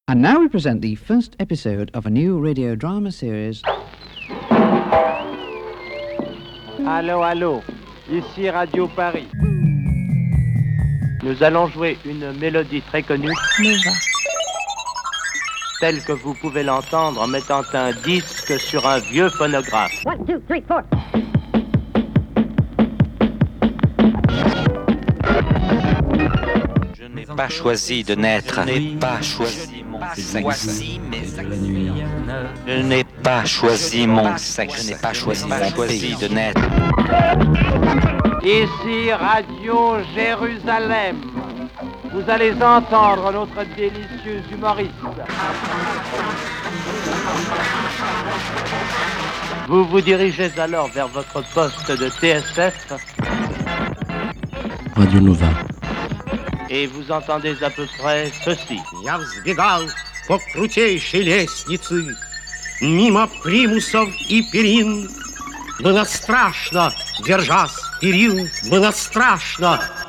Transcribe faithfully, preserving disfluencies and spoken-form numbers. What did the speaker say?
And now we present the first episode of a new radio drama series. Allô, allô, ici Radio Paris. Nous allons jouer une mélodie très connue, Nova, telle que vous pouvez l'entendre en mettant un disque sur un vieux phonographe. One, two, three, four. Je n'ai pas choisi de naître, je n'ai pas choisi mon sexe. Je n'ai pas choisi mon sexe, je n'ai pas choisi mon pays de naître. Ici Radio Jérusalem. Vous allez entendre notre délicieux humoriste. Vous vous dirigez alors vers votre poste de T S F Radio Nova. et vous entendez à peu près ceci. Я взбегал по крутейшей лестнице, мимо примусов и перин. Было страшно, держась перил, было страшно,